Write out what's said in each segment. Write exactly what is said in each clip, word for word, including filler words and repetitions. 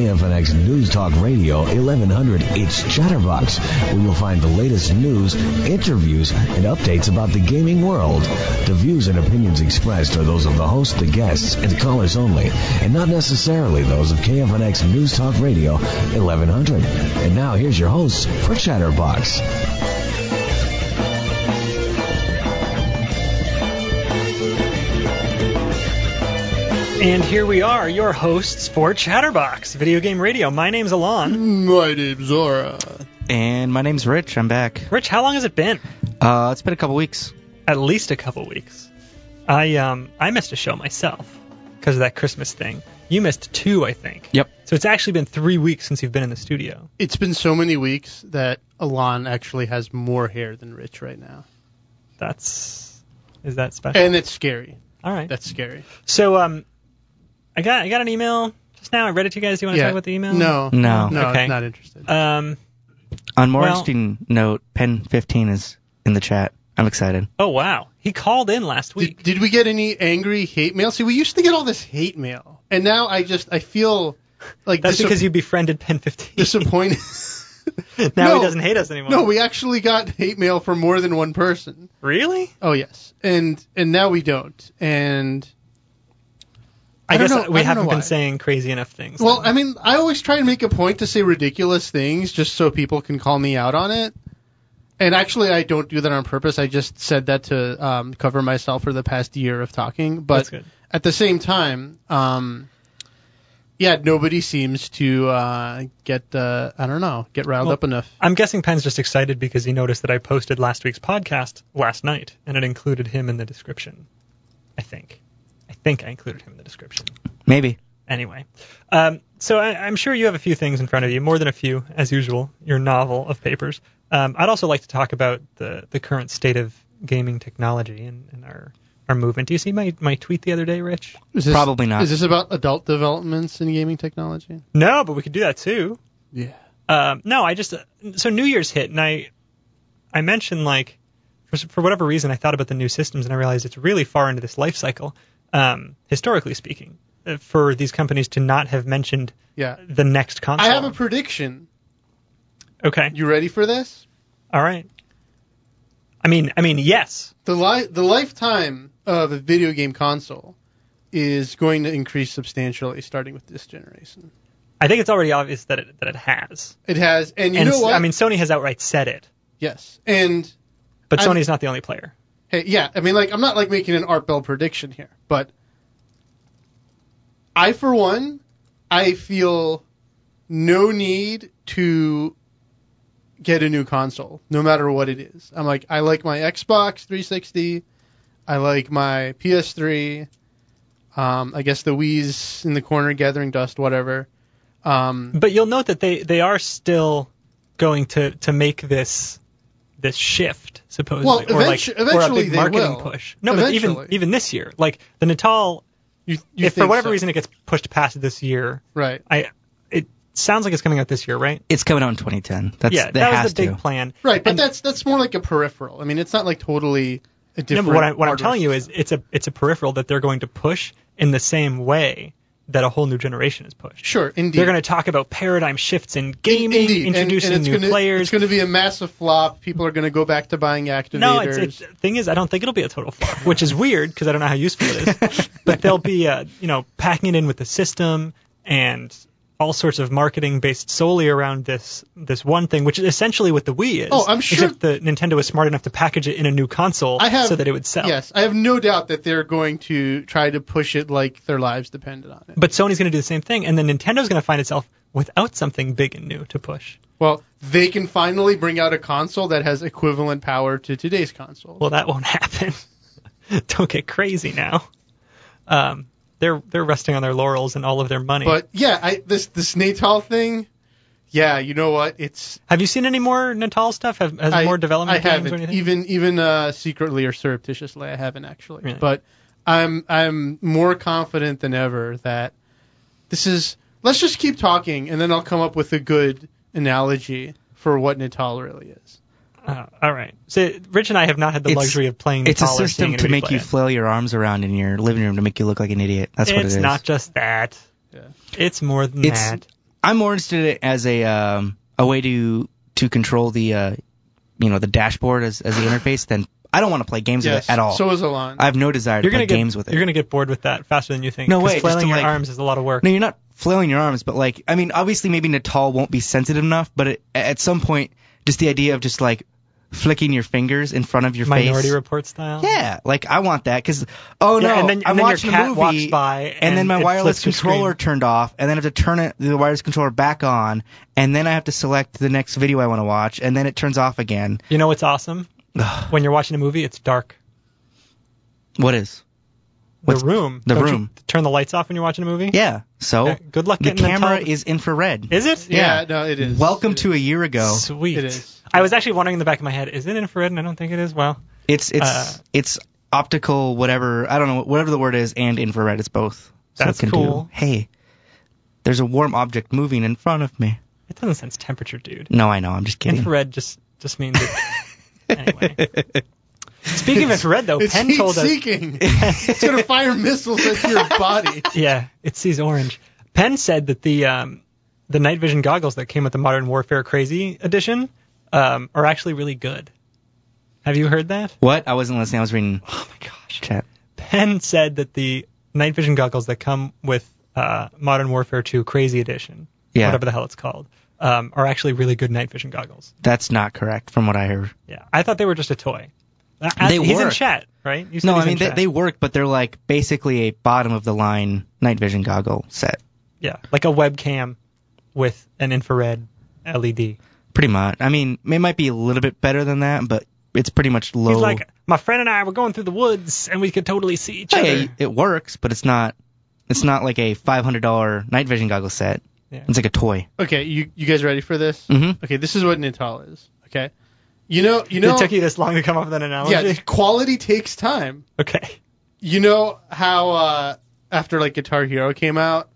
F N X News Talk Radio eleven hundred, it's Chatterbox, where you'll find the latest news, interviews, and updates about the gaming world. The views and opinions expressed are those of the host, the guests, and callers only, and not necessarily those of K F N X News Talk Radio eleven hundred. And now here's your host for Chatterbox. And here we are, your hosts for Chatterbox Video Game Radio. My name's Alon. My name's Zora. And my name's Rich. I'm back. Rich, how long has it been? Uh, it's been a couple weeks. At least a couple weeks. I um I missed a show myself because of that Christmas thing. You missed two, I think. Yep. So it's actually been three weeks since you've been in the studio. It's been so many weeks that Alon actually has more hair than Rich right now. That's... Is that special? And it's scary. All right. That's scary. So, um... I got I got an email just now. I read it to you guys. Do you want to yeah. talk about the email? No. No. No, okay. Not interested. Um, On more well, interesting note, Pen fifteen is in the chat. I'm excited. Oh, wow. He called in last week. Did, did we get any angry hate mail? See, we used to get all this hate mail. And now I just, I feel like... That's disapp- because you befriended Pen fifteen. Disappointed. Now no, he doesn't hate us anymore. No, we actually got hate mail from more than one person. Really? Oh, yes. And and now we don't. And... I, I guess know, we I haven't been why. saying crazy enough things. Well, then. I mean, I always try to make a point to say ridiculous things just so people can call me out on it. And actually, I don't do that on purpose. I just said that to um, cover myself for the past year of talking. But That's good. At the same time, um, yeah, nobody seems to uh, get, uh, I don't know, get riled well, up enough. I'm guessing Penn's just excited because he noticed that I posted last week's podcast last night, and it included him in the description, I think. I think I included him in the description. Maybe. Anyway, um, so I, I'm sure you have a few things in front of you, more than a few, as usual, your novel of papers. Um, I'd also like to talk about the, the current state of gaming technology and, and our, our movement. Do you see my, my tweet the other day, Rich? Is this, Probably not. Is this about adult developments in gaming technology? No, but we could do that too. Yeah. Um, no, I just... Uh, so New Year's hit, and I, I mentioned, like, for, for whatever reason, I thought about the new systems, and I realized it's really far into this life cycle. Um, historically speaking, uh, for these companies to not have mentioned Yeah. the next console. I have a prediction. Okay. You ready for this? All right. I mean, I mean, yes. The li- the lifetime of a video game console is going to increase substantially starting with this generation. I think it's already obvious that it that it has. It has, and you and know what? I mean, Sony has outright said it, yes, and but I'm- Sony's not the only player. hey, yeah, I mean, like, I'm not like making an Art Bell prediction here, but I, for one, I feel no need to get a new console, no matter what it is. I'm like, I like my Xbox three sixty, I like my P S three, um, I guess the Wii's in the corner gathering dust, whatever. Um, But you'll note that they, they are still going to, to make this this shift, supposedly, Well, or like eventu- or a eventually big they marketing will. push. No, but even Eventually. even this year, like the Natal, you, you if for think whatever so. reason it gets pushed past this year, Right. I it sounds like it's coming out this year, right? It's coming out in twenty ten. That's, yeah, that, that has was the big to. plan. Right, but And- that's that's more like a peripheral. I mean, it's not like totally a No, different. but what, I, what I'm hardware telling you system. is it's a it's a peripheral that they're going to push in the same way that a whole new generation is pushed. Sure, indeed. They're going to talk about paradigm shifts in gaming, Indeed. And- introducing and it's new gonna, players. It's going to be a massive flop. People are going to go back to buying activators. No, it's, it's the thing is, I don't think it'll be a total flop, which is weird because I don't know how useful it is. But they'll be, uh, you know, packing it in with the system and all sorts of marketing based solely around this this one thing, which is essentially what the Wii is. Oh, I'm sure- Except the Nintendo was smart enough to package it in a new console I have, so that it would sell. Yes, I have no doubt that they're going to try to push it like their lives depended on it. But Sony's going to do the same thing, and then Nintendo's going to find itself without something big and new to push. Well, they can finally bring out a console that has equivalent power to today's console. Well, that won't happen. Don't get crazy now. Um, they're they're resting on their laurels and all of their money. But yeah, I, this this Natal thing, yeah, you know what? It's Have you seen any more Natal stuff? Have has I, more development I games haven't or anything? even even uh, secretly or surreptitiously. I haven't actually, Really? but I'm I'm more confident than ever that this is. Let's just keep talking, and then I'll come up with a good analogy for what Natal really is. Uh, all right. So Rich and I have not had the It's- luxury of playing It's a Natal or system seeing to anybody make play you it. flail your arms around in your living room to make you look like an idiot. That's what it It's is. not just that. Yeah. It's more than It's that. I'm more interested in it as a um, a way to to control the uh, you know the dashboard as as the interface than I don't want to play games Yes, with it at all. so is Alon. I have no desire You're to play gonna get, games with it. You're gonna get bored with that faster than you think. No 'cause way, just flailing to, your like- arms is a lot of work. No, you're not flailing your arms, but like, I mean, obviously maybe Natal won't be sensitive enough, but it, at some point, just the idea of just like flicking your fingers in front of your Minority face. Report style. Yeah, like I want that because oh Yeah, no, and then- I'm and then your watching cat a movie walks by and, and then my it wireless flips your controller screen. turned off, and then I have to turn it the wireless controller back on, and then I have to select the next video I want to watch, and then it turns off again. You know what's awesome? When you're watching a movie, it's dark. What is? The What's- room. the Don't you room. turn the lights off when you're watching a movie? Yeah. So Yeah, good luck the getting them camera told. is infrared. Is it? yeah, no, it is. Welcome It to is. a year ago. Sweet. It is. I was actually wondering in the back of my head, is it infrared? And I don't think it is. Well, It's it's Uh, it's optical, whatever I don't know, whatever the word is, and infrared. It's both. So That's it can cool. Do, hey, there's a warm object moving in front of me. it doesn't sense temperature, dude. No, I know. I'm just kidding. Infrared just just means it. Anyway. Speaking of infrared, though, It's Penn heat told us. seeking. It's gonna fire missiles at your body. Yeah, it sees orange. Penn said that the um, the night vision goggles that came with the Modern Warfare Crazy Edition um, are actually really good. Have you heard that? What? I wasn't listening. I was reading Oh my gosh. chat. Penn said that the night vision goggles that come with uh, Modern Warfare two Crazy Edition, Yeah. whatever the hell it's called, um, are actually really good night vision goggles. That's not correct from what I heard. Yeah, I thought they were just a toy. Uh, They he's in work. chat, right? You said No, he's I mean in they, chat. they work, but they're like basically a bottom of the line night vision goggle set. Yeah, like a webcam with an infrared L E D. Pretty much. I mean, it might be a little bit better than that, but it's pretty much low. He's like, my friend and I were going through the woods, and we could totally see each Hey, other. it works, but it's not. It's not like a five hundred dollars night vision goggle set. Yeah. It's like a toy. Okay, you you guys ready for this? Mhm. Okay, this is what Natal is. Okay, you know you know it took you this long to come up with an analogy? yeah, quality takes time. Okay. You know how uh, after like Guitar Hero came out,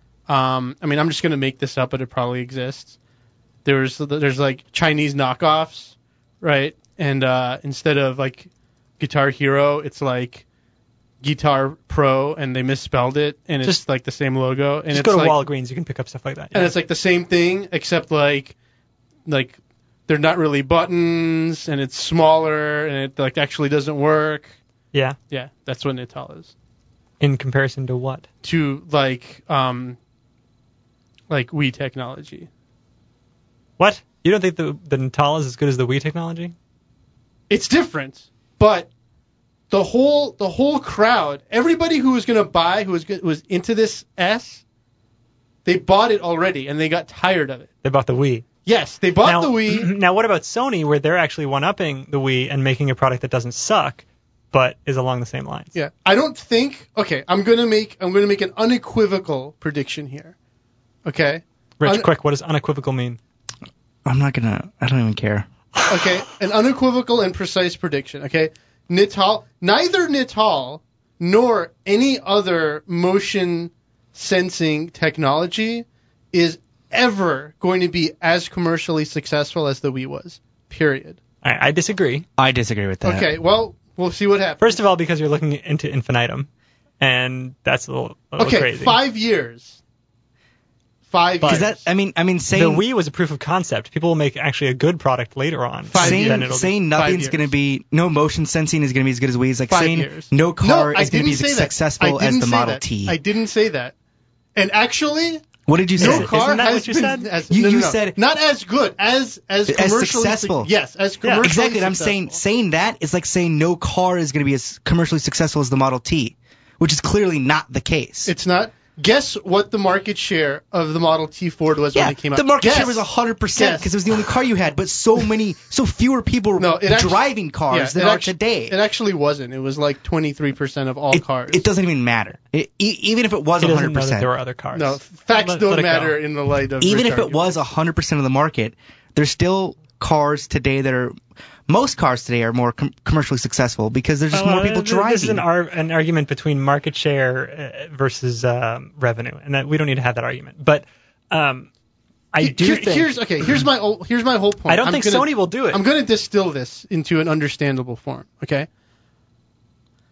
um, I mean I'm just gonna make this up, but it probably exists. There's there's like Chinese knockoffs, right? And uh, instead of like Guitar Hero, it's like Guitar Pro, and they misspelled it, and it's Just- like the same logo. And Just it's go to like, Walgreens. You can pick up stuff like that. and yeah. it's like the same thing, except like like they're not really buttons, and it's smaller, and it like actually doesn't work. Yeah. Yeah, that's what Natal is. In comparison to what? To like um like Wii technology. What? You don't think the the Natal is as good as the Wii technology? It's different, but the whole the whole crowd, everybody who was gonna buy, who was go- who was into this S, they bought it already, and they got tired of it. They bought the Wii. Yes, they bought now, the Wii. Now, what about Sony, where they're actually one-upping the Wii and making a product that doesn't suck, but is along the same lines? Yeah, I don't think. Okay, I'm gonna make I'm gonna make an unequivocal prediction here. Okay. Rich, Un- quick, what does unequivocal mean? I'm not gonna. I don't even care. Okay, an unequivocal and precise prediction. Okay, Natal, neither Natal nor any other motion sensing technology is ever going to be as commercially successful as the Wii was. Period. I, I disagree. I disagree with that. Okay, well, we'll see what happens. First of all, because you're looking into infinitum, and that's a little, a little okay, crazy. five years. Five But- years. Because that. I mean. I mean, The saying Wii was a proof of concept. People will make actually a good product later on. Five saying, years. Then it'll saying Five nothing's years. going to be, no motion sensing is going to be as good as Wii. It's like Five saying years. no car no, I is going to be didn't as say that. successful I as didn't the say Model that. T. I didn't say that. And actually, What did you say? no it. car Isn't that has what you been said? as You- no, no, you no. said- not as good as as As commercially successful. Su- yes, as commercially Exactly. I'm successful. saying saying that is like saying no car is going to be as commercially successful as the Model T, which is clearly not the case. It's not. Guess what the market share of the Model T Ford was yeah, when it came out. the market Guess. share was one hundred percent Guess. because it was the only car you had, but so many, so fewer people were No, it actu- driving cars Yeah, than it are actu- today. It actually wasn't. It was like twenty-three percent of all it, cars. it doesn't even matter. It, e- even if it was He doesn't one hundred know that percent. there were other cars. No, facts Let- don't let it go. matter in the light of Even Rich if it argument. was one hundred percent of the market, there's still cars today that are, most cars today are more com- commercially successful because there's just Uh, more people th- driving. This is an, ar- an argument between market share uh, versus um, revenue, and that we don't need to have that argument. But um, I do Here- think here's okay. Here's my ol- here's my whole point. I don't I'm think gonna- Sony will do it. I'm going to distill this into an understandable form. Okay.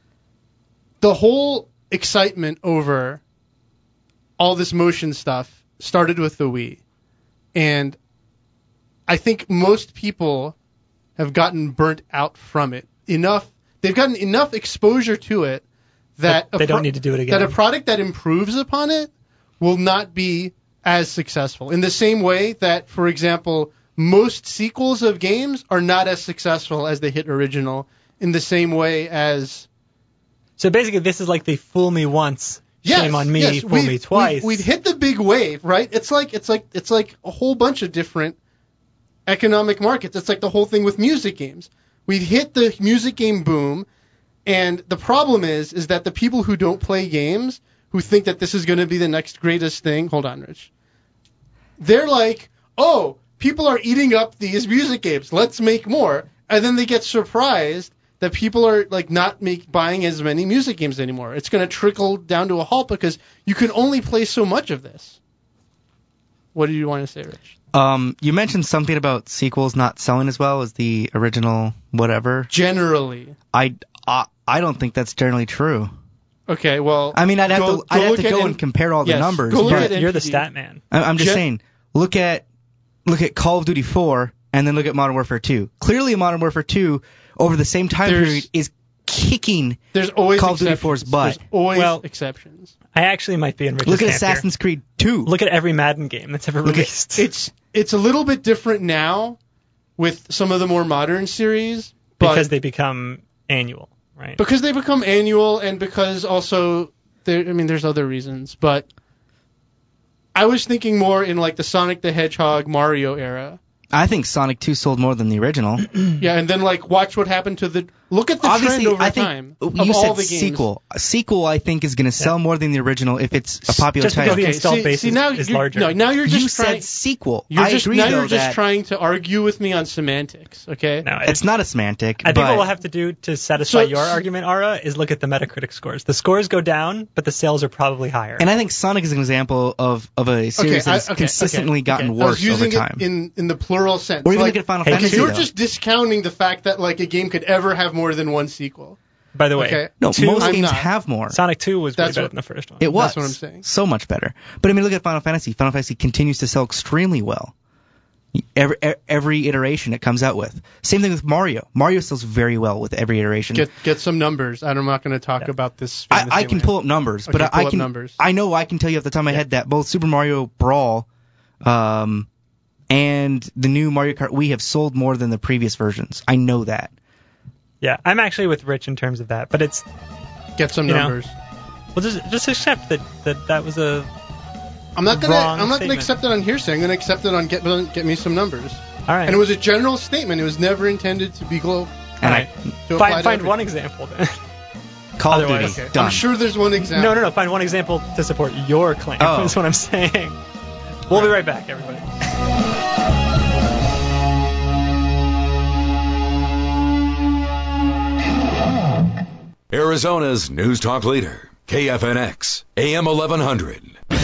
The whole excitement over all this motion stuff started with the Wii, and I think most people have gotten burnt out from it. Enough, they've gotten enough exposure to it that But they a don't need to do it again. That a product that improves upon it will not be as successful. In the same way that, for example, most sequels of games are not as successful as the hit original. In the same way as... So basically, this is like the fool me once, yes, shame on me, yes, fool we've, me twice. We've, we've hit the big wave, right? It's like it's like it's like a whole bunch of different economic markets. It's like the whole thing with music games. We've hit the music game boom, and the problem is is that the people who don't play games, who think that this is going to be the next greatest thing... Hold on, Rich. They're like, oh, people are eating up these music games. Let's make more. And then they get surprised that people are like not make, buying as many music games anymore. It's going to trickle down to a halt because you can only play so much of this. What do you want to say, Rich? Um, you mentioned something about sequels not selling as well as the original whatever. Generally. I, I, I don't think that's generally true. Okay, well... I mean, I'd have go, to I'd go have to at go N- and compare all the yes, numbers. go look but at You're the N P D. stat man. I- I'm just Gen- saying, look at look at Call of Duty four and then look at Modern Warfare two. Clearly, Modern Warfare two over the same time There's- period is kicking There's always Call of Duty exceptions. four's butt. There's always Well, exceptions. I actually might be in Rich's Look at camp Assassin's here. Creed two. Look at every Madden game that's ever Look at- released. It's it's a little bit different now with some of the more modern series, but because they become annual, right? because they become annual and because also there I mean there's other reasons, but I was thinking more in like the Sonic the Hedgehog Mario era. I think Sonic two sold more than the original. Yeah, and then like watch what happened to the look at the Obviously, trend over I think time you of all said the games. sequel. A sequel, I think, is going to sell Yeah. more than the original if it's a popular Just because title. the Okay, installed see- base see, is, now is you're- larger. No, now you're just You trying. said sequel. You're I just agree, now though, you're just that trying to argue with me on semantics. Okay. No, it's not a semantic. I think but what we'll have to do to satisfy So- your argument, Ara, is look at the Metacritic scores. The scores go down, but the sales are probably higher. And I think Sonic is an example of, of a series I- that's okay, consistently okay, gotten okay. I was worse using over time. it in in the plural sense. Or even like, look at Final Hey, Fantasy. you're though. just discounting the fact that like a game could ever have more than one sequel. By the way, Okay. no, two- most I'm games not. have more. Sonic two was way That's better what- than the first one. It was. That's what I'm saying. So much better. But I mean, look at Final Fantasy. Final Fantasy continues to sell extremely well. Every every iteration it comes out with. Same thing with Mario. Mario sells very well with every iteration. Get get some numbers. I'm not going to talk Yeah. about this. I, I famously can way. pull up numbers, but Okay, I, pull I up can. numbers. I know I can tell you off the top of my head that both Super Mario Brawl, um, and the new Mario Kart Wii have sold more than the previous versions. I know that. Yeah, I'm actually with Rich in terms of that, but it's Get some you know, numbers. well just just accept that that, that was a I'm not gonna. wrong I'm not gonna statement. accept it on hearsay. I'm gonna accept it on get get me some numbers. all right. And it was a general statement. It was never intended to be global. And All right. To apply find to find everything. one example then. I Call of Otherwise- Duty Okay. done. I'm sure there's one example. no, no, no. Find one example to support your claim. Oh. Is what I'm saying. We'll be right back, everybody. Arizona's News Talk leader, K F N X, A M eleven hundred.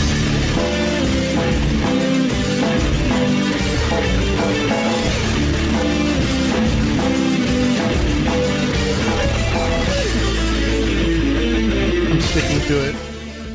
I'm sticking to it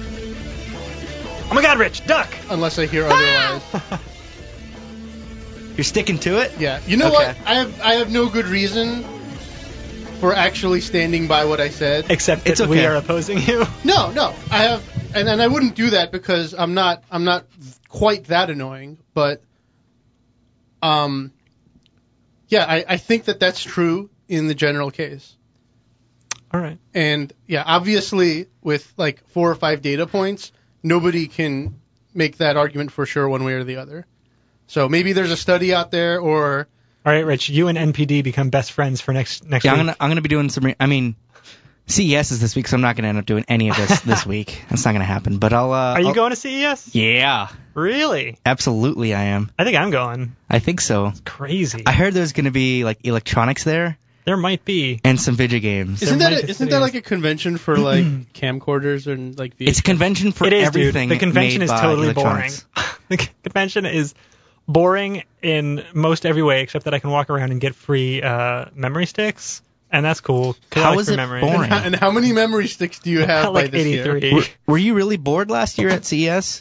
Oh my God, Rich, duck! unless I hear otherwise. You're sticking to it? Yeah. You know Okay. what? I have I have no good reason for actually standing by what I said. Except that It's we okay. are opposing you. No, no. I have, and, and I wouldn't do that because I'm not I'm not quite that annoying. But, um, yeah, I, I think that that's true in the general case. All right. And yeah, obviously with like four or five data points, nobody can make that argument for sure one way or the other. So maybe there's a study out there, or All right, Rich. You and N P D become best friends for next next Yeah, I'm week. gonna I'm gonna be doing some. Re- I mean, C E S is this week, so I'm not gonna end up doing any of this this week. That's not gonna happen. But I'll. Uh, Are you I'll- going to C E S? Yeah, Really? absolutely, I am. I think I'm going. I think so. Crazy. I heard there's gonna be like electronics there There might be. and some video games. isn't There that might a, just isn't be that a- like a convention for like camcorders and like V H S? It's a convention for It is, everything. dude. The convention made is by totally boring. electronics. The convention is boring in most every way, except that I can walk around and get free uh, memory sticks, and that's cool. 'cause I How like is free it memory. boring? And how, and how many memory sticks do you have About by like this year? eighty-three. Were, were you really bored last year at C E S?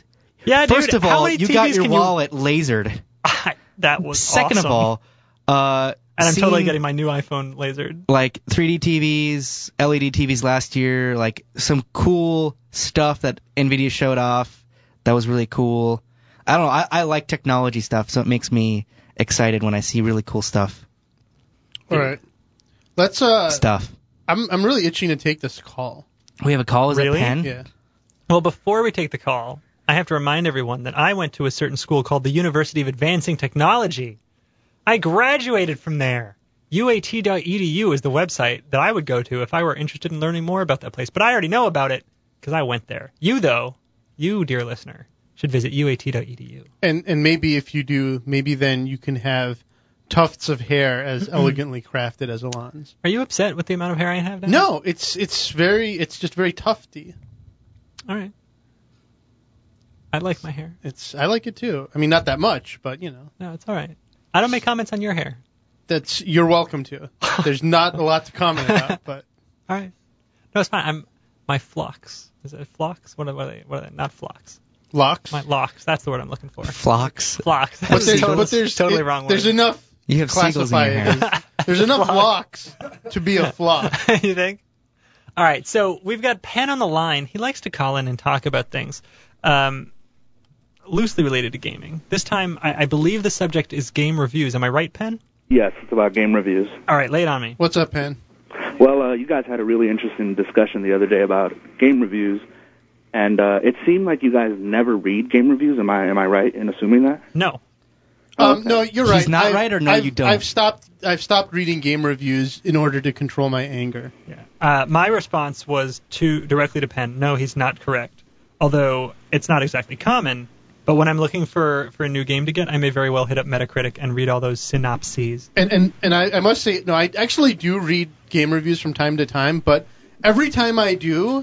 Yeah, dude. First of how all, many you T Vs got your can wallet lasered. You... that was Second awesome. of all, uh, and I'm totally seeing, getting my new iPhone lasered. like three D T Vs, L E D T Vs last year, like some cool stuff that NVIDIA showed off that was really cool. I don't know. I, I like technology stuff, so it makes me excited when I see really cool stuff. All right. Let's uh Stuff. I'm I'm really itching to take this call. We have a call. Is Really? it Penn? Yeah. Well, before we take the call, I have to remind everyone that I went to a certain school called the University of Advancing Technology. I graduated from there. U A T dot E D U is the website that I would go to if I were interested in learning more about that place. But I already know about it because I went there. You, though, you, dear listener, should visit U A T dot E D U. And and maybe if you do, maybe then you can have tufts of hair as elegantly crafted as Alon's. Are you upset with the amount of hair I have now? No, it's it's very it's just very tufty. All right. I like my hair. It's I like it too. I mean, not that much, but you know, No, it's all right. I don't make comments on your hair. that's you're welcome to. There's not a lot to comment about, but All right. No, it's fine. I'm my flocks. Is it flocks? What are, what are they? What are they? Not flocks. locks. My locks. That's the word I'm looking for. Flocks. Flocks. But That's there's totally, but there's totally it- wrong word. There's enough You have seagulls in classify your it hair. as- There's enough locks to be a flock. You think? All right. So we've got Penn on the line. He likes to call in and talk about things um, loosely related to gaming. This time, I, I believe the subject is game reviews. Am I right, Penn? Yes, it's about game reviews. All right. Lay it on me. What's up, Penn? Well, uh, you guys had a really interesting discussion the other day about game reviews, and uh, it seemed like you guys never read game reviews. Am I am I right in assuming that? No. Um, Okay. No, you're He's right. not I've- right, or no, I've, you don't? I've stopped. I've stopped reading game reviews in order to control my anger. Yeah. Uh, my response was to directly to Penn. No, he's not correct. Although it's not exactly common. But when I'm looking for, for a new game to get, I may very well hit up Metacritic and read all those synopses. And and and I, I must say, no, I actually do read game reviews from time to time. But every time I do,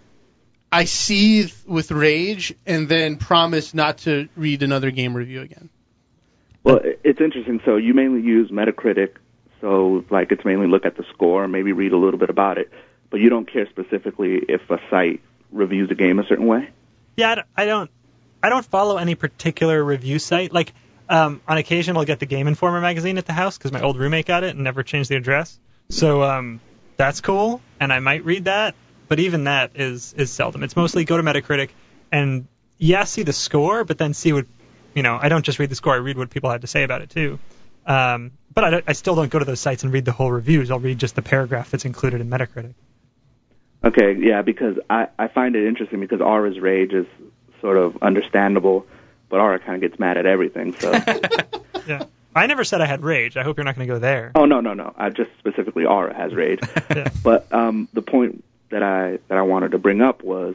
I seethe with rage and then promise not to read another game review again. Well, i- it's interesting. So you mainly use Metacritic, so like it's mainly look at the score, maybe read a little bit about it, but you don't care specifically if a site reviews a game a certain way? Yeah, I don't- I don't I don't follow any particular review site. Like, um, on occasion, I'll get the Game Informer magazine at the house because my old roommate got it and never changed the address. So um, that's cool, and I might read that. But even that is is seldom. It's mostly go to Metacritic and, yeah, see the score, but then see what, you know, I don't just read the score. I read what people had to say about it, too. Um, but I, don't- I still don't go to those sites and read the whole reviews. I'll read just the paragraph that's included in Metacritic. Okay, yeah, because I, I find it interesting because Aura's rage is sort of understandable, but Aura kind of gets mad at everything, so... Yeah. I never said I had rage. I hope you're not going to go there. Oh, no, no, no. I just specifically Aura has rage. Yeah. But um, the point that I that I wanted to bring up was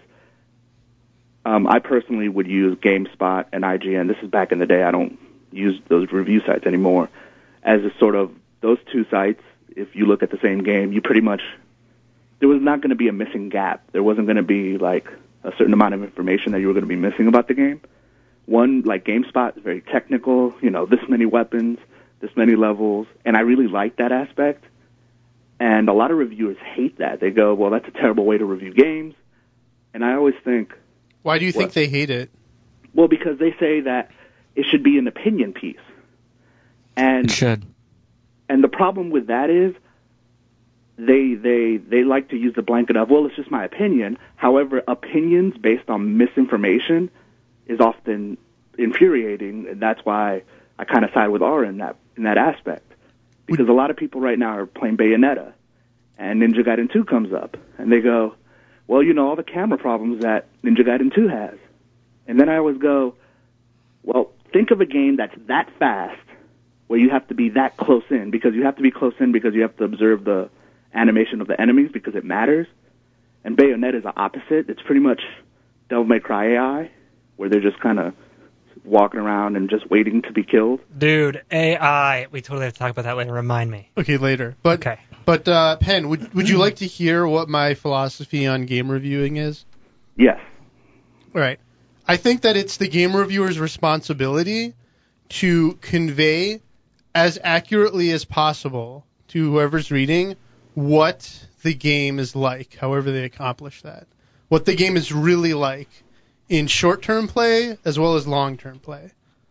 um, I personally would use GameSpot and I G N. This is back in the day. I don't use those review sites anymore. As a sort of those two sites, if you look at the same game, you pretty much there was not going to be a missing gap. There wasn't going to be like a certain amount of information that you were going to be missing about the game. One, like GameSpot, is very technical, you know, this many weapons, this many levels, and I really like that aspect. And a lot of reviewers hate that. They go, well, that's a terrible way to review games. And I always think, Why do you think What? they hate it? well, because they say that it should be an opinion piece. And It should. and the problem with that is they they they like to use the blanket of, well, it's just my opinion. However, opinions based on misinformation is often infuriating, and that's why I kind of side with Aura in that in that aspect. Because a lot of people right now are playing Bayonetta, and Ninja Gaiden two comes up, and they go, well, you know, all the camera problems that Ninja Gaiden two has. And then I always go, well, think of a game that's that fast, where you have to be that close in, because you have to be close in because you have to observe the animation of the enemies because it matters. And Bayonetta is the opposite. It's pretty much Devil May Cry A I, where they're just kind of walking around and just waiting to be killed. Dude, A I. We totally have to talk about that later. Remind me. Okay, later. But Okay. but uh, Penn, would would you like to hear what my philosophy on game reviewing is? Yes. All right. I think that it's the game reviewer's responsibility to convey as accurately as possible to whoever's reading what the game is like, however they accomplish that. What the game is really like in short-term play as well as long-term play.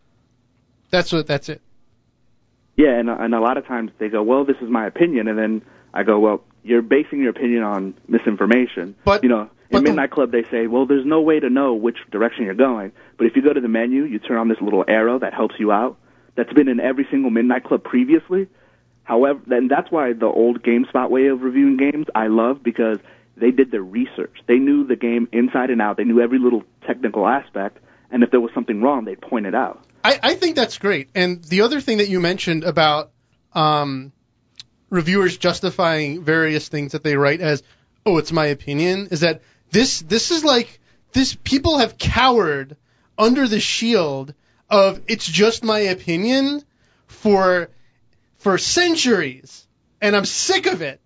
That's what. That's it. Yeah, and and a lot of times they go, well, this is my opinion, and then I go, well, you're basing your opinion on misinformation. But you know, but in the, Midnight Club they say, well, there's no way to know which direction you're going. But if you go to the menu, you turn on this little arrow that helps you out. That's been in every single Midnight Club previously. However, and that's why the old GameSpot way of reviewing games I love, because they did their research. They knew the game inside and out. They knew every little technical aspect, and if there was something wrong, they'd point it out. I, I think that's great. And the other thing that you mentioned about um, reviewers justifying various things that they write as, oh, it's my opinion, is that this this is like this. People have cowered under the shield of it's just my opinion for for centuries, and I'm sick of it.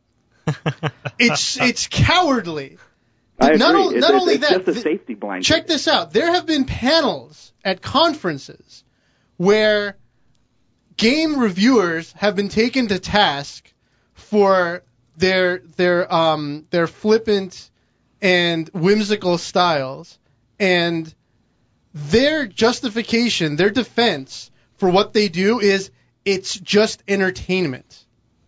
it's it's cowardly. I not agree. O- it's, not it's, only it's that, just a safety blanket. Check this out. There have been panels at conferences where game reviewers have been taken to task for their their um their flippant and whimsical styles, and their justification, their defense for what they do is it's just entertainment.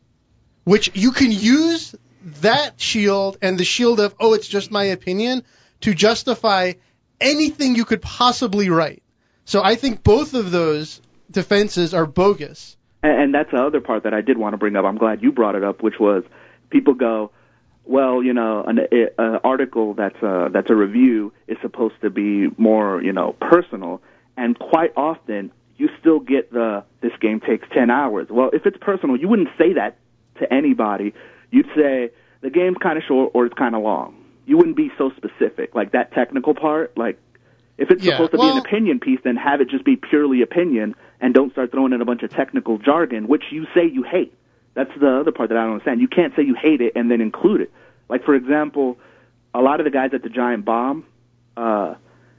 Which you can use that shield and the shield of, oh, it's just my opinion, to justify anything you could possibly write. So I think both of those defenses are bogus. And, and that's the other part that I did want to bring up. I'm glad you brought it up, which was people go, well, you know, an a, article that's a, that's a review is supposed to be more, you know, personal. And quite often, you still get the, this game takes ten hours. Well, if it's personal, you wouldn't say that to anybody. You'd say, the game's kind of short or it's kind of long. You wouldn't be so specific. Like, that technical part, like, if it's yeah, supposed to well, be an opinion piece, then have it just be purely opinion and don't start throwing in a bunch of technical jargon, which you say you hate. That's the other part that I don't understand. You can't say you hate it and then include it. Like, for example, a lot of the guys at the Giant Bomb, uh,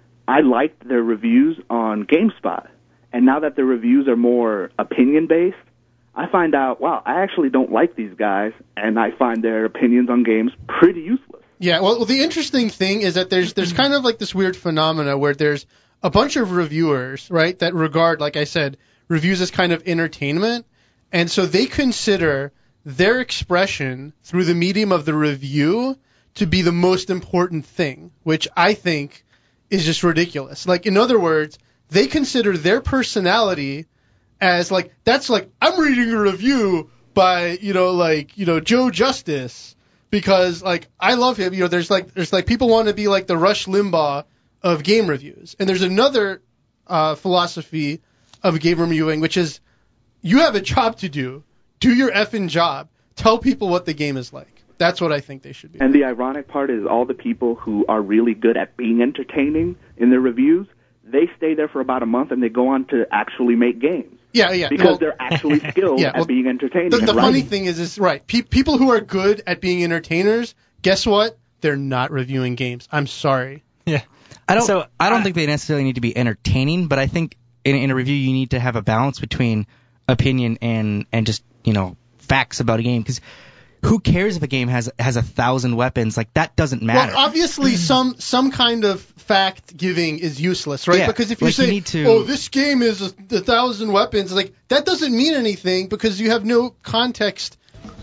I liked their reviews on GameSpot. And now that their reviews are more opinion-based, I find out, wow, I actually don't like these guys, and I find their opinions on games pretty useless. Yeah, well, well the interesting thing is that there's there's kind of like this weird phenomena where there's a bunch of reviewers, right, that regard, like I said, reviews as kind of entertainment, and so they consider their expression through the medium of the review to be the most important thing, which I think is just ridiculous. Like, in other words, they consider their personality as, like, that's like, I'm reading a review by, you know, like, you know, Joe Justice, because, like, I love him. You know, there's, like, there's, like, people want to be, like, the Rush Limbaugh of game reviews. And there's another uh, philosophy of game reviewing, which is, you have a job to do. Do your effing job. Tell people what the game is like. That's what I think they should be. And the ironic part is all the people who are really good at being entertaining in their reviews, they stay there for about a month and they go on to actually make games. Yeah, yeah. Because well, they're actually skilled yeah, well, at being entertaining. The, the and funny writing. thing is, is right. Pe- people who are good at being entertainers, guess what? They're not reviewing games. I'm sorry. Yeah. I don't. So, I don't uh, think they necessarily need to be entertaining, but I think in, in a review you need to have a balance between opinion and and just, you know, facts about a game, because who cares if a game has has a thousand weapons? Like, that doesn't matter. Well, obviously, some some kind of fact giving is useless, right? Yeah, Because if you like say, you need to- "Oh, this game is a, a thousand weapons," like that doesn't mean anything because you have no context,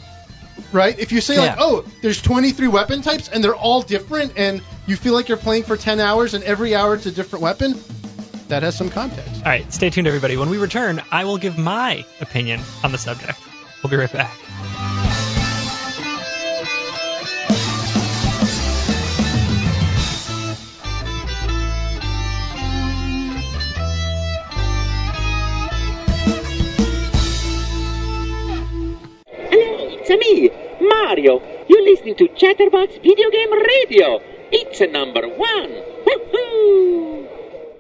right? If you say like, Yeah. "Oh, there's twenty-three weapon types and they're all different," and you feel like you're playing for ten hours and every hour it's a different weapon, that has some context. All right, stay tuned, everybody. When we return, I will give my opinion on the subject. We'll be right back. It's me, Mario. You're listening to Chatterbox Video Game Radio. It's a number one. Woohoo!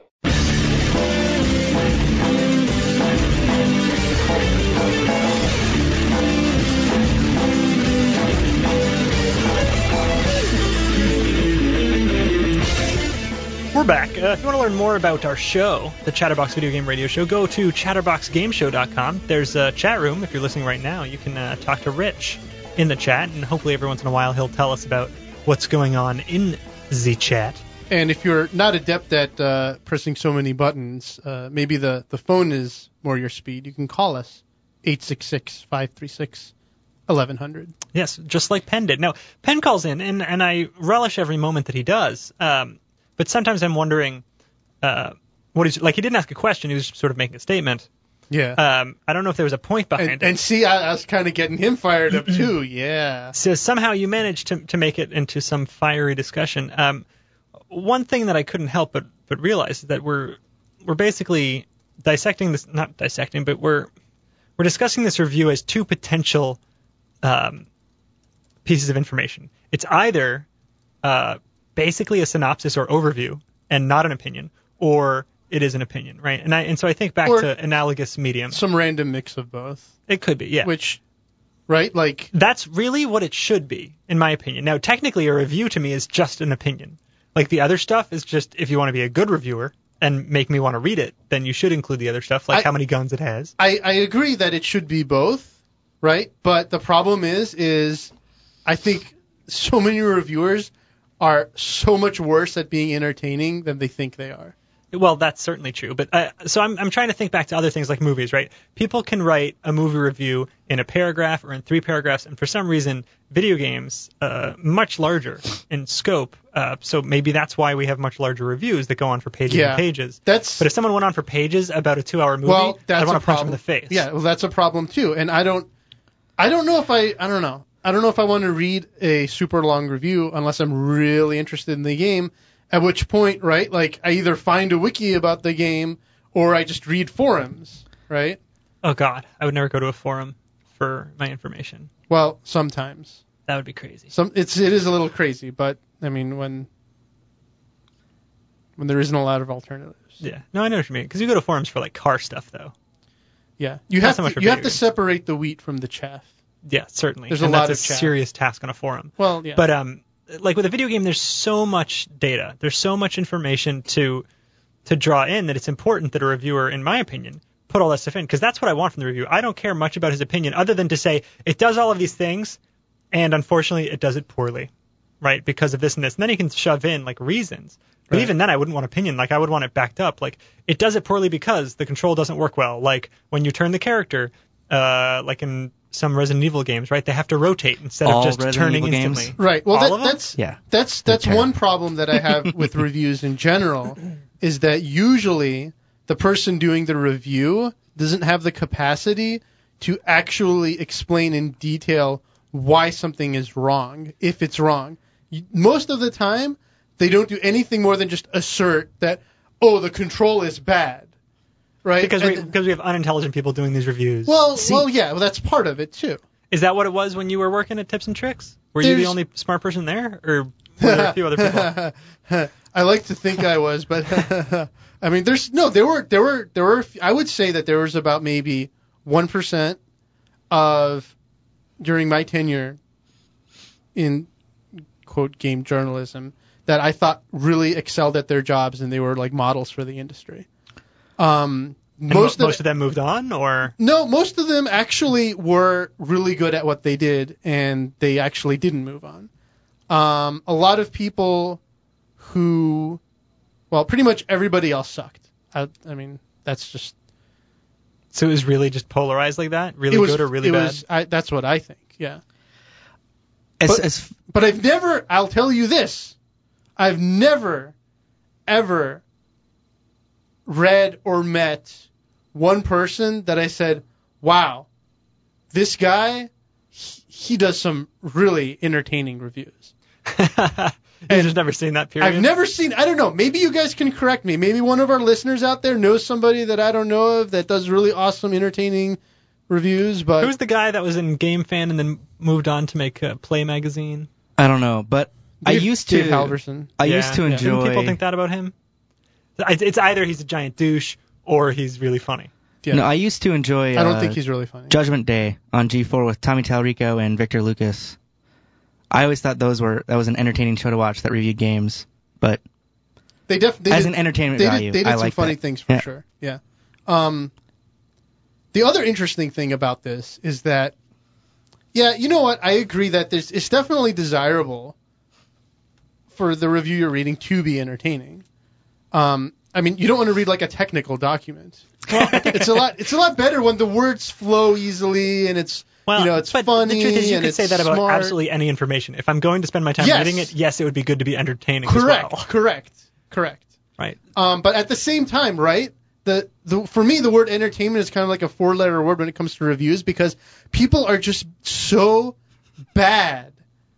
We're back. Uh, if you want to learn more about our show, the Chatterbox Video Game Radio Show, go to chatterbox game show dot com. There's a chat room. If you're listening right now, you can uh, talk to Rich in the chat, and hopefully every once in a while he'll tell us about what's going on in the chat. And if you're not adept at uh, pressing so many buttons, uh, maybe the, the phone is more your speed. You can call us, eight six six, five three six, eleven hundred. Yes, just like Penn did. No, Penn calls in, and, and I relish every moment that he does. Um, but sometimes I'm wondering, uh, what he's like. He didn't ask a question; he was sort of making a statement. Yeah. Um, I don't know if there was a point behind and, it. And see, I, I was kind of getting him fired up too. Yeah. So somehow you managed to to make it into some fiery discussion. Um, one thing that I couldn't help but but realize is that we're we're basically dissecting this, not dissecting, but we're we're discussing this review as two potential um, pieces of information. It's either uh, basically a synopsis or overview and not an opinion, or it is an opinion, right? And I and so I think back or to analogous medium. Some random mix of both. It could be, yeah. Which, right, like that's really what it should be, in my opinion. Now, technically, a review to me is just an opinion. Like the other stuff is just if you want to be a good reviewer and make me want to read it, then you should include the other stuff, like I, how many guns it has. I, I agree that it should be both, right? But the problem is, is I think so many reviewers are so much worse at being entertaining than they think they are. Well, that's certainly true. But uh, so I'm I'm trying to think back to other things like movies, right? People can write a movie review in a paragraph or in three paragraphs, and for some reason, video games, uh, much larger in scope. Uh, so maybe that's why we have much larger reviews that go on for pages yeah, and pages. That's, but if someone went on for pages about a two-hour movie, well, that's I'd want a to punch them problem. in the face. Yeah, well, that's a problem too. And I don't, I don't know if I, I don't know, I don't know if I want to read a super long review unless I'm really interested in the game. At which point, right, like, I either find a wiki about the game or I just read forums, right? Oh, God. I would never go to a forum for my information. Well, sometimes. That would be crazy. Some it's it is a little crazy, but, I mean, when when there isn't a lot of alternatives. Yeah. No, I know what you mean. Because you go to forums for, like, car stuff, though. Yeah. You Not have so much to, for you have video to games. separate the wheat from the chaff. Yeah, certainly. There's and a lot that's of a chaff. serious task on a forum. Well, yeah. But, um... like with a video game, there's so much data, there's so much information to to draw in that it's important that a reviewer, in my opinion, put all that stuff in, because that's what I want from the review. I don't care much about his opinion other than to say it does all of these things, and unfortunately it does it poorly, right, because of this and this. And then he can shove in like reasons. But Right. even then, I wouldn't want opinion. Like I would want it backed up. Like it does it poorly because the control doesn't work well. Like when you turn the character, uh, like in some Resident Evil games, right? They have to rotate instead All of just Resident turning Evil instantly. games? Right. Well, All that, of them? that's Yeah. that's They're that's terrible. one problem that I have with reviews in general is that usually the person doing the review doesn't have the capacity to actually explain in detail why something is wrong, if it's wrong. You- Most of the time, they don't do anything more than just assert that, oh, the control is bad, right? Because we, And- because we have unintelligent people doing these reviews. well, well, yeah, well, that's part of it too. Is that what it was when you were working at Tips and Tricks? Were you the There's- only smart person there, or were there a few other people? I like to think I was, but I mean, there's no, there were, there were, there were. I would say that there was about maybe one percent of during my tenure in quote game journalism that I thought really excelled at their jobs, and they were like models for the industry. Um, And most mo- of most of them moved on, or no, most of them actually were really good at what they did, and they actually didn't move on. Um, a lot of people who, well, pretty much everybody else sucked. I, I mean, that's just so it was really just polarized like that, really it was, good or really it bad. was, I, that's what I think. Yeah, As, But- as, but I've never. I'll tell you this: I've never, ever read or met one person that I said, "Wow, this guy, he, he does some really entertaining reviews." You've just never seen that period. I've never seen. I don't know. Maybe you guys can correct me. Maybe one of our listeners out there knows somebody that I don't know of that does really awesome, entertaining reviews. But Who's the guy that was in Game Fan and then moved on to make uh, Play Magazine? I don't know, but I Dave- used to Dave Halverson. I Yeah, used to yeah. enjoy. Didn't people think that about him? It's it's either he's a giant douche or he's really funny. Yeah. No, I used to enjoy. I don't uh, think he's really funny. Judgment Day on G four with Tommy Talrico and Victor Lucas. I always thought those were that was an entertaining show to watch that reviewed games, but They def- they as did, an entertainment they value, did, they did I some like funny that. things for Yeah. sure. Yeah. Um, the other interesting thing about this is that, yeah, you know what? I agree that there's it's definitely desirable for the review you're reading to be entertaining. Um, I mean, you don't want to read like a technical document. Well, it's a lot. It's a lot better when the words flow easily and it's well, you know it's but funny. The truth is, you and could it's say that about smart. absolutely any information. If I'm going to spend my time Yes. reading it, yes, it would be good to be entertaining Correct. as well. Correct. Correct. Right. Um, but at the same time, right? The, the for me, the word entertainment is kind of like a four-letter word when it comes to reviews because people are just so bad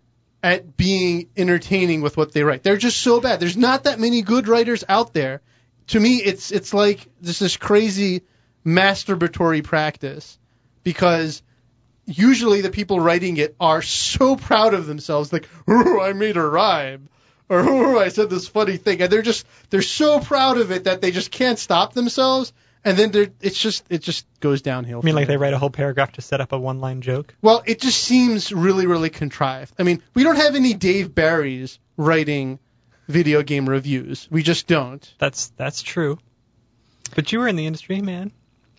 at being entertaining with what they write. They're just so bad. There's not that many good writers out there. To me, it's it's like this this crazy masturbatory practice because usually the people writing it are so proud of themselves, like, "Ooh, I made a rhyme," or "Ooh, I said this funny thing," and they're just they're so proud of it that they just can't stop themselves, and then they're, it's just it just goes downhill. I mean, from like there. they write a whole paragraph to set up a one-line joke. Well, it just seems really, really contrived. I mean, we don't have any Dave Barrys writing video game reviews. We just don't. That's that's true. But you were in the industry, man.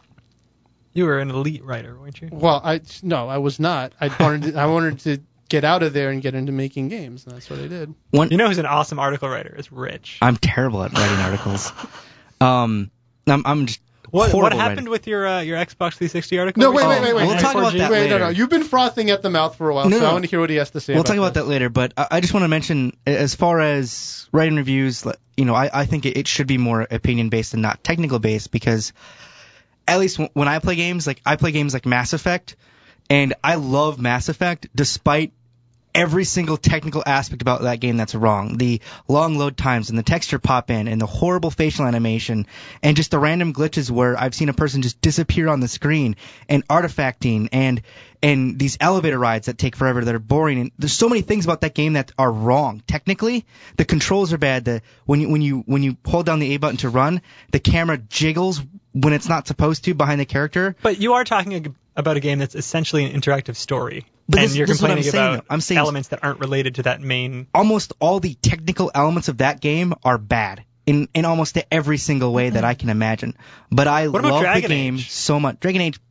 You were an elite writer, weren't you? Well, I no, I was not. I wanted to, I wanted to get out of there and get into making games, and that's what I did. One, You know who's an awesome article writer? It's Rich. I'm terrible at writing articles. Um, I'm, I'm just What horrible what at happened writing. with your uh, your Xbox three sixty article? No, wait, wait, recently? wait, wait. We'll talk about that Wait, no, later. no, you've been frothing at the mouth for a while, No, so no. I want to hear what he has to say. We'll about talk about this. that later, but I I just want to mention, as far as writing reviews, like, you know, I, I think it, it should be more opinion-based and not technical-based because at least w- when I play games, like I play games like Mass Effect, and I love Mass Effect despite every single technical aspect about that game that's wrong. The long load times and the texture pop in and the horrible facial animation and just the random glitches where I've seen a person just disappear on the screen and artifacting and and these elevator rides that take forever that are boring. And there's so many things about that game that are wrong. Technically, the controls are bad. The when you when you when you hold down the A button to run, the camera jiggles when it's not supposed to behind the character. But you are talking ag- about a game that's essentially an interactive story. But and this- you're this is what I'm complaining saying, about though. I'm saying- elements that aren't related to that main. Almost all the technical elements of that game are bad in in almost every single way that I can imagine. But I What about love the Dragon game Age? so much. Dragon Age,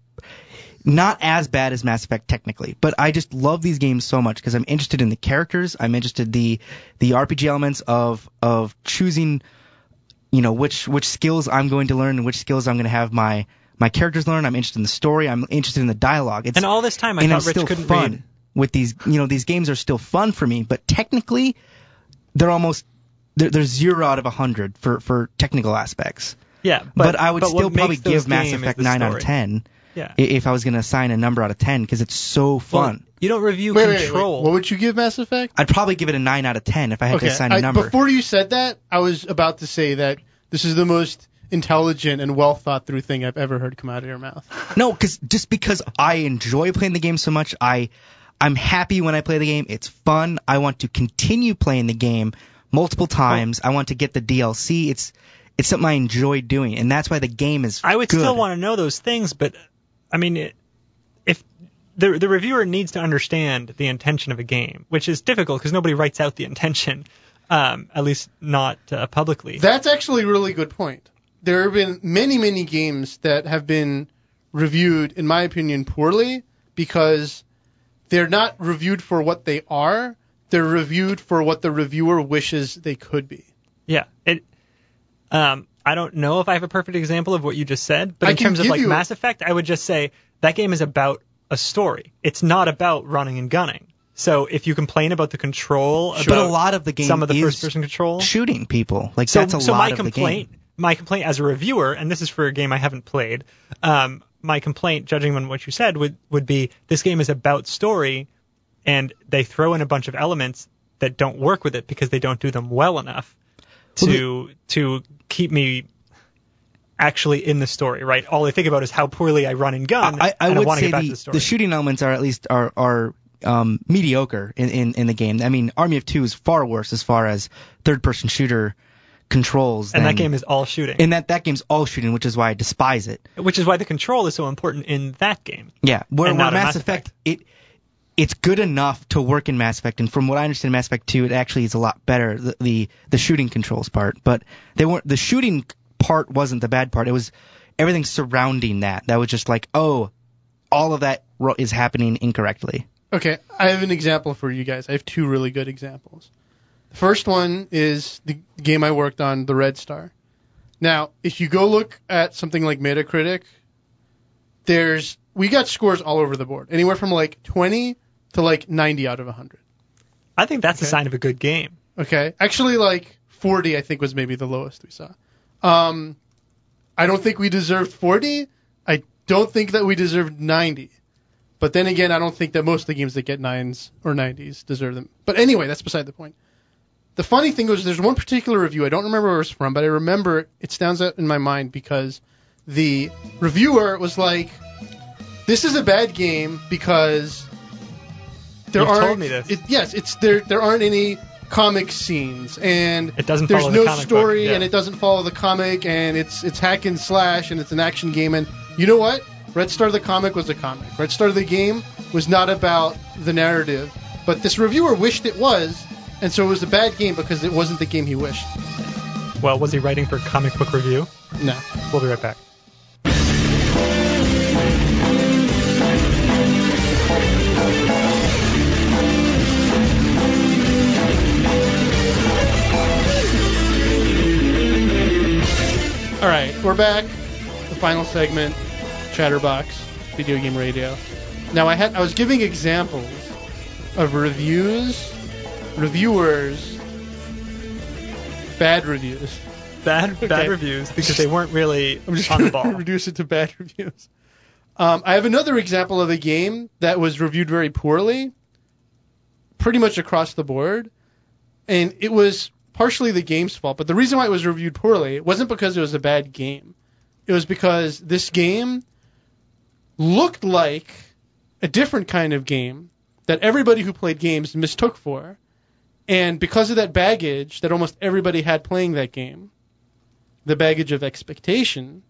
not as bad as Mass Effect technically, but I just love these games so much because I'm interested in the characters. I'm interested in the the R P G elements of of choosing, you know, which which skills I'm going to learn and which skills I'm going to have my my characters learn. I'm interested in the story. I'm interested in the dialogue. It's, And all this time, I and thought I'm Rich still couldn't fun read. with these. You know, these games are still fun for me, but technically, they're almost they're, they're zero out of a hundred for for technical aspects. Yeah, But, but, I would but what still probably makes those give Mass game is Effect the nine out of story. ten Yeah. i- if I was going to assign a number out of ten because it's so Well, fun. you don't review Wait, wait, wait, Control. What would you give Mass Effect? I'd probably give it a nine out of ten if I had Okay, to assign a I- number. before you said that, I was about to say that this is the most intelligent and well thought through thing I've ever heard come out of your mouth. No, because just because I enjoy playing the game so much, I I'm happy when I play the game. It's fun. I want to continue playing the game multiple times. I want to get the D L C. It's it's something I enjoy doing, and that's why the game is. I would good. still want to know those things, but I mean, it, if the the reviewer needs to understand the intention of a game, which is difficult because nobody writes out the intention, um, at least not uh, publicly. That's actually a really good point. There have been many, many games that have been reviewed, in my opinion, poorly because they're not reviewed for what they are. They're reviewed for what the reviewer wishes they could be. Yeah, it. Um, I don't know if I have a perfect example of what you just said, but I in can terms of give like you- Mass Effect, I would just say that game is about a story. It's not about running and gunning. So if you complain about the control, But about a lot of the game some of the is first-person control, shooting people. Like so, that's a so lot my of complaint, the game. my complaint as a reviewer, and this is for a game I haven't played. Um, my complaint, judging on what you said, would would be this game is about story, and they throw in a bunch of elements that don't work with it because they don't do them well enough to to keep me actually in the story. Right? All I think about is how poorly I run and gun, I, I and would I want to say get back the, to the story. the shooting elements are at least are are um, mediocre in, in, in the game. I mean, Army of Two is far worse as far as third-person shooter controls. and than, that game is all shooting, and that that game's all shooting, which is why I despise it. which is why the control is so important in that game. Yeah, where, And where not in Mass Mass Effect, it it's good enough to work in Mass Effect, and from what I understand, Mass Effect Two, it actually is a lot better. The the, the shooting controls part, but they weren't. The shooting part wasn't the bad part. It was everything surrounding that. That was just like, oh, all of that ro- is happening incorrectly. Okay, I have an example for you guys. I have two really good examples. The first one is the game I worked on, the Red Star. Now, if you go look at something like Metacritic, there's we got scores all over the board, anywhere from like twenty to like ninety out of one hundred. I think that's Okay. a sign of a good game. Okay, actually, like forty, I think was maybe the lowest we saw. Um, I don't think we deserved forty. I don't think that we deserved ninety. But then again, I don't think that most of the games that get nines or nineties deserve them. But anyway, that's beside the point. The funny thing was, there's one particular review. I don't remember where it was from, but I remember it stands out in my mind because the reviewer was like, "This is a bad game because there You've aren't." told me this. It, yes, it's there. There aren't any comic scenes, and It doesn't there's follow the no comic book, story, yeah. and it doesn't follow the comic, and it's it's hack and slash, and it's an action game. And you know what? Red Star the comic was a comic. Red Star the game was not about the narrative, but this reviewer wished it was, and so it was a bad game because it wasn't the game he wished. Well, was he writing for Comic Book Review? No. We'll be right back. All right, we're back. The final segment, Chatterbox, Video Game Radio. Now, I had I was giving examples of reviews, reviewers, bad reviews. Bad bad Okay. reviews because they weren't really I'm just on the going ball. to reduce it to bad reviews. Um, I have another example of a game that was reviewed very poorly, pretty much across the board, and it was partially the game's fault. But the reason why it was reviewed poorly, it wasn't because it was a bad game. It was because this game looked like a different kind of game that everybody who played games mistook for. And because of that baggage that almost everybody had playing that game, the baggage of expectation,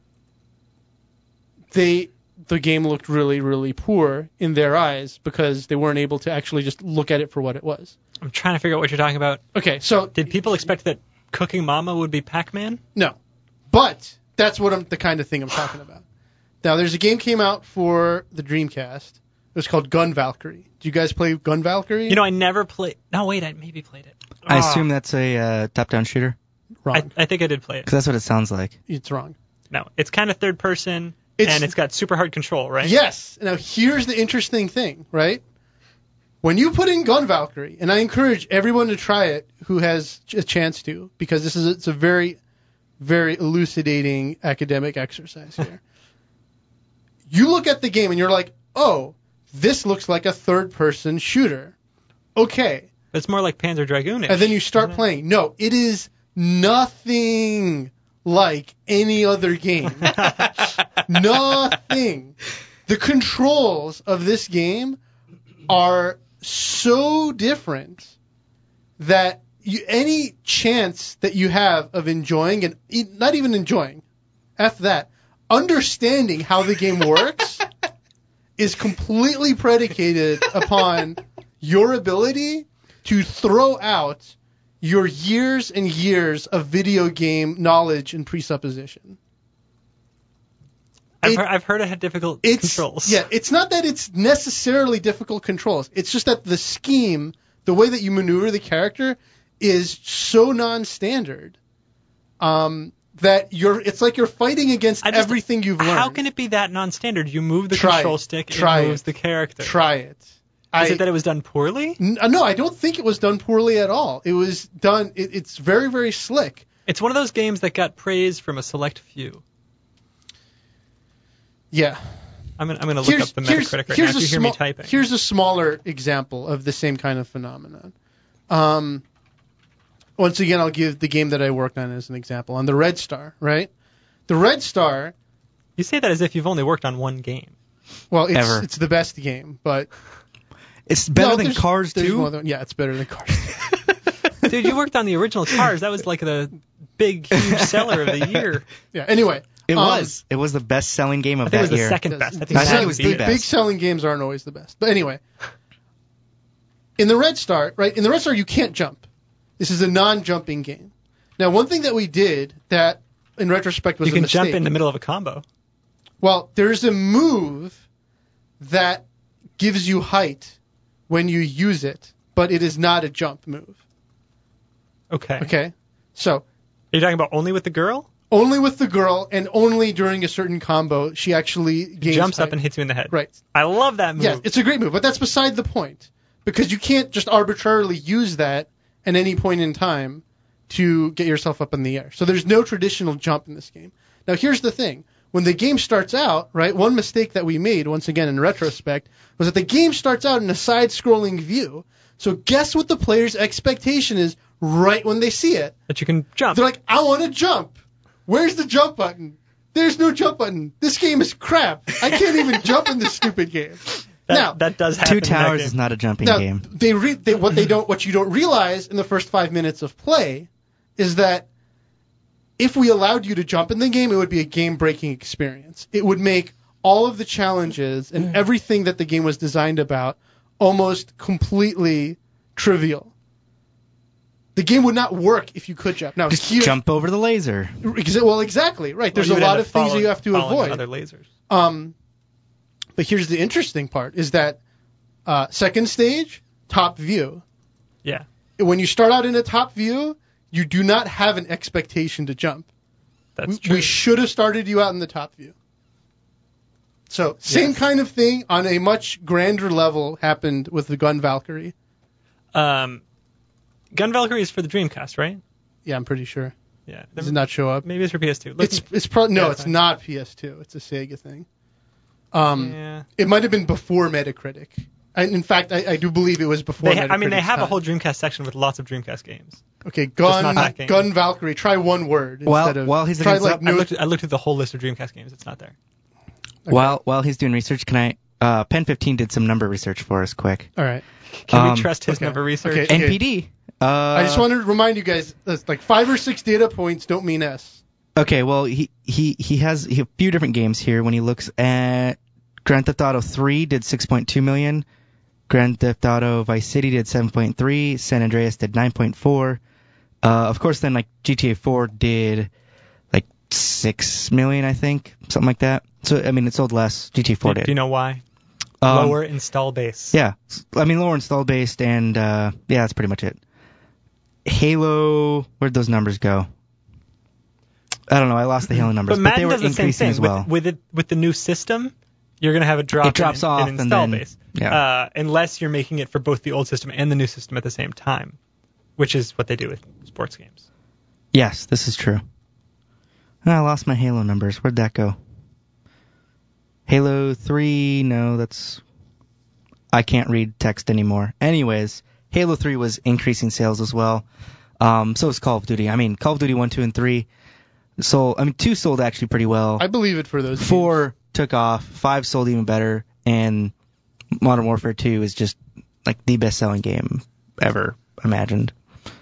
they the game looked really, really poor in their eyes because they weren't able to actually just look at it for what it was. I'm trying to figure out what you're talking about. Okay, so Did people expect that Cooking Mama would be Pac-Man? no, but that's what I'm the kind of thing I'm talking about. Now, there's a game came out for the Dreamcast. It was called Gun Valkyrie. Do you guys play Gun Valkyrie? You know, I never played. No, wait, I maybe played it. I Ah, assume that's a uh, top-down shooter, wrong. I, I think I did play it. because that's what it sounds like. It's wrong. No, it's kind of third person, It's- and it's got super hard control, right? Yes. Now, here's the interesting thing, right? When you put in Gun Valkyrie, and I encourage everyone to try it who has a chance to, because this is it's a very, very elucidating academic exercise here. You look at the game and you're like, oh, this looks like a third-person shooter. Okay. It's more like Panzer Dragoon. And then you start playing. No, it is nothing like any other game. Nothing. The controls of this game are so different that you, any chance that you have of enjoying, and e- not even enjoying, F that, understanding how the game works is completely predicated upon your ability to throw out your years and years of video game knowledge and presupposition. I've, it- heard, I've heard it had difficult It's controls. yeah, it's not that it's necessarily difficult controls. It's just that the scheme, the way that you maneuver the character, is so non-standard um, that you're. It's like you're fighting against I just- everything you've learned. How can it be that non-standard? You move the Try control it. stick, Try it moves it. the character. Try it. Is I, it that it was done poorly? N- no, I don't think it was done poorly at all. It was done. It, it's very, very slick. It's one of those games that got praise from a select few. Yeah. I'm gonna, I'm gonna look up the Metacritic right now. If a you hear small- me typing. Here's a smaller example of the same kind of phenomenon. Um, once again, I'll give the game that I worked on as an example. On the Red Star, right? The Red Star, You say that as if you've only worked on one game. well, it's Ever. it's the best game, but It's better no, than there's- Cars there's too. more than- yeah, it's better than Cars. Dude, you worked on the original Cars. That was like the big, huge seller of the year. Yeah. Anyway, It um, was. It was the best-selling game of I think it was that the year. second best. I think I that think it would was be the it. best. Big selling games aren't always the best. But anyway, in the Red Star, right? In the Red Star, you can't jump. This is a non-jumping game. Now, one thing that we did that, in retrospect, was You a can mistake. jump in the middle of a combo. Well, there's a move that gives you height when you use it, but it is not a jump move. Okay. Okay, so Are you talking about only with the girl? only with the girl and only during a certain combo she actually gains Jumps height. up and hits you in the head. Right. I love that move. Yeah, it's a great move, but that's beside the point because you can't just arbitrarily use that at any point in time to get yourself up in the air. So there's no traditional jump in this game. Now here's the thing. When the game starts out, right, one mistake that we made, once again in retrospect, was that the game starts out in a side-scrolling view. So guess what the player's expectation is right when they see it? That you can jump. They're like, I want to jump. Where's the jump button? There's no jump button. This game is crap. I can't even jump in this stupid game. that, now, that does happen. Two in that Towers game. is not a jumping now game. they, re- they what they don't what you don't realize in the first five minutes of play is that if we allowed you to jump in the game, it would be a game-breaking experience. It would make all of the challenges and everything that the game was designed about almost completely trivial. The game would not work if you could jump. Now, Just here, jump over the laser. exa- well, exactly, right. There's Well, a you would lot end of up things that following- you have to following avoid. Other lasers. Um, but here's the interesting part: is that uh, second stage, top view. Yeah. When you start out in a top view, you do not have an expectation to jump. That's we, true. we should have started you out in the top view. So same Yes. kind of thing on a much grander level happened with the Gun Valkyrie. Um, Gun Valkyrie is for the Dreamcast, right? Yeah, I'm pretty sure. Yeah. Does it not show up? Maybe it's for P S two. Look- It's it's pro- no, Yeah, it's fine. not P S two. It's a Sega thing. Um, yeah. It might have been before Metacritic. I, in fact, I, I do believe it was before They Metacritic. ha- I mean, they have a whole Dreamcast section with lots of Dreamcast games. Okay, not Gun that game. Gun Valkyrie. Try one word While- instead of while he's try looking like up- I no. looked, I looked through the whole list of Dreamcast games. It's not there. While while he's doing research, can I? Uh, Pen fifteen did some number research for us, quick. All right. Can Um, we trust his okay. number research? Okay. N P D. Uh, I just wanted to remind you guys, that's like five or six data points don't mean S. Okay, well, he he he has he, a few different games here. When he looks at Grand Theft Auto three, did six point two million. Grand Theft Auto Vice City did seven point three. San Andreas did nine point four. Uh, of course, then like G T A four did like six million, I think, something like that. So I mean, it sold less. G T A four Do, did. do you know why? Um, Lower install base. Yeah, I mean lower install based, and uh, yeah, that's pretty much it. Halo, where'd those numbers go? I don't know. I lost the Halo numbers, But but, Madden they were does the same increasing thing. as well. With, with it with the new system, you're going to have a drop It drops in, off in and install then- base. yeah. Uh, unless you're making it for both the old system and the new system at the same time, which is what they do with sports games. Yes, this is true. Oh, I lost my Halo numbers. Where'd that go? Halo three, no, that's... I can't read text anymore. Anyways, Halo three was increasing sales as well. Um, so was Call of Duty. I mean, Call of Duty one, two, and three sold... I mean, two sold actually pretty well. I believe it for those. games. Four took off. Five sold even better. And Modern Warfare two is just like the best-selling game ever imagined.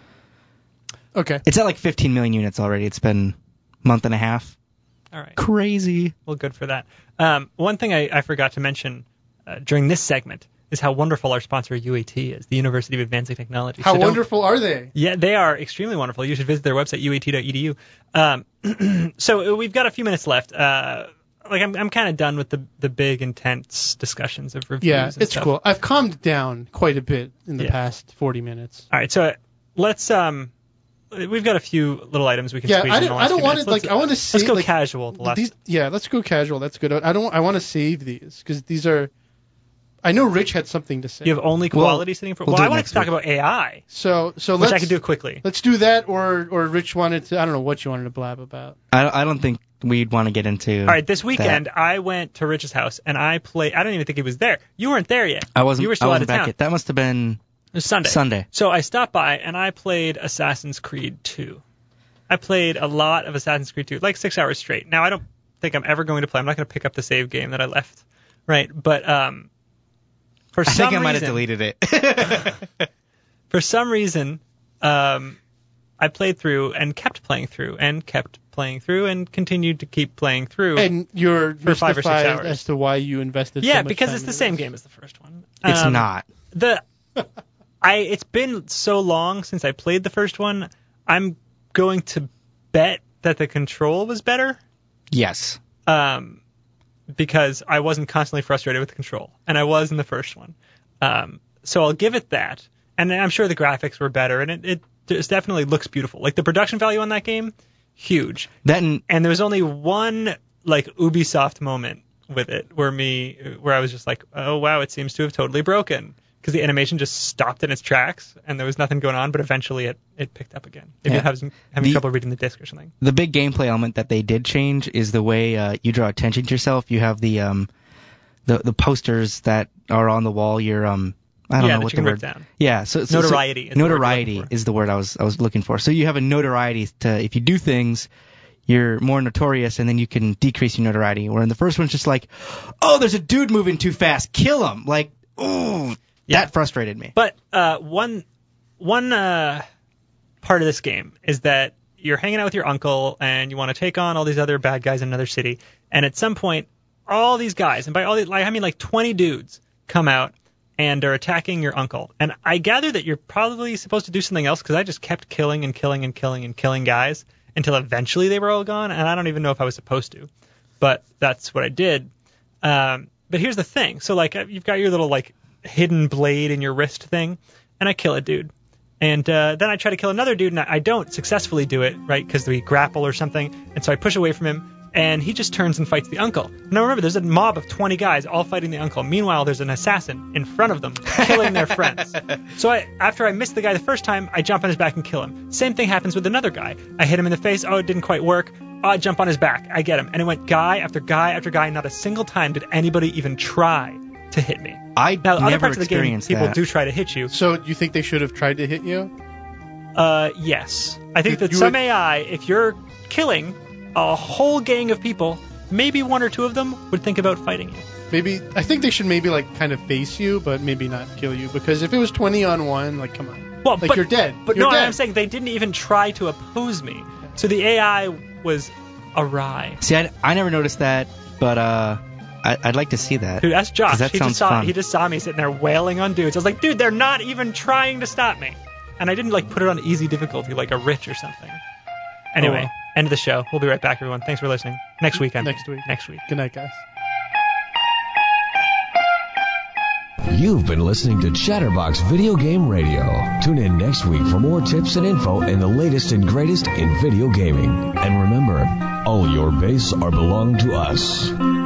Okay. It's at like fifteen million units already. It's been a month and a half. All right. Crazy. Well, good for that. Um, one thing I, I forgot to mention uh, during this segment is how wonderful our sponsor U A T is, the University of Advancing Technology. How So don't- wonderful are they? Yeah, they are extremely wonderful. You should visit their website, U A T dot E D U. Um, so we've got a few minutes left. Uh, like I'm, I'm kind of done with the the big, intense discussions of reviews. Yeah, and it's stuff. cool. I've calmed down quite a bit in the Yeah. past forty minutes. All right, so let's um, we've got a few little items we can Yeah, squeeze I in the don't. last I don't few want minutes. to like. Let's- I want to Let's save. go like, casual. The last, These, yeah, let's go casual. That's good. I don't. I want to save these because these are. I know Rich had something to say. you have only quality sitting for. we'll Well, do I it wanted next to talk week. about A I, so so which let's I could do quickly. let's do that, or or Rich wanted to. I don't know what you wanted to blab about. I, I don't think we'd want to get into. All right, this weekend I went to Rich's house and I played. I don't even think he was there. You weren't there yet. I wasn't. You were still I out wasn't of back town. yet. That must have been It was Sunday. Sunday. So I stopped by and I played Assassin's Creed two. I played a lot of Assassin's Creed two, like six hours straight. Now I don't think I'm ever going to play. I'm not going to pick up the save game that I left, right? But um, for I some think I might have reason, deleted it. for some reason, um, I played through and kept playing through and kept playing through and continued to keep playing through. And you're For five or six mystified hours. as to why you invested. yeah, so much because time it's the into same this. game as the first one. It's Um, not. The I it's been so long since I played the first one. I'm going to bet that the control was better. Yes. Um, because I wasn't constantly frustrated with the control, and I was in the first one. Um, so I'll give it that. And I'm sure the graphics were better, and it, it it definitely looks beautiful. Like the production value on that game, huge. That and, and there was only one like Ubisoft moment with it where me where I was just like, oh wow, it seems to have totally broken. Because the animation just stopped in its tracks, and there was nothing going on, but eventually it, it picked up again. Maybe Yeah. I was having The- trouble reading the disc or something. the big gameplay element that they did change is the way uh, you draw attention to yourself. You have the um the the posters that are on the wall. Your um I don't Yeah, know that what you the can word. rip down. Yeah, so, so Notoriety So, is the word you're notoriety looking for. is the word I was I was looking for. So you have a notoriety to if you do things, you're more notorious, and then you can decrease your notoriety. Where in the first one's just like, oh, there's a dude moving too fast, kill him. Like, ooh, Yeah. that frustrated me. But uh, one one uh, part of this game is that you're hanging out with your uncle and you want to take on all these other bad guys in another city. And at some point, all these guys, and by all these, like, I mean like twenty dudes, come out and are attacking your uncle. And I gather that you're probably supposed to do something else because I just kept killing and killing and killing and killing guys until eventually they were all gone. And I don't even know if I was supposed to, but that's what I did. Um, but here's the thing. So like you've got your little like hidden blade in your wrist thing, and I kill a dude. And uh, then I try to kill another dude, and I don't successfully do it, right, because we grapple or something. And so I push away from him, and he just turns and fights the uncle. Now remember, there's a mob of twenty guys all fighting the uncle. Meanwhile, there's an assassin in front of them killing their friends. So I, after I miss the guy the first time, I jump on his back and kill him. Same thing happens with another guy. I hit him in the face. Oh, it didn't quite work. Oh, I jump on his back. I get him. And it went guy after guy after guy. Not a single time did anybody even try to hit me. I Now, other never parts of the game, experienced people that. do try to hit you. So you think they should have tried to hit you? Uh, yes. I think You- that you some would- A I, if you're killing a whole gang of people, maybe one or two of them would think about fighting you. Maybe I think they should maybe like kind of face you, but maybe not kill you. Because if it was twenty on one, like come on, Well, like but, you're dead. But you're no, dead. I'm saying they didn't even try to oppose me. So the A I was awry. See, I, I never noticed that, but uh, I, I'd like to see that. Dude, that's Josh. 'Cause that he sounds just saw fun. he just saw me sitting there wailing on dudes. I was like, dude, they're not even trying to stop me. And I didn't like put it on easy difficulty like a rich or something. Anyway, Oh, well. end of the show. We'll be right back, everyone. Thanks for listening. Next weekend. Next week. Next week. Good night, guys. You've been listening to Chatterbox Video Game Radio. Tune in next week for more tips and info and the latest and greatest in video gaming. And remember, all your base are belong to us.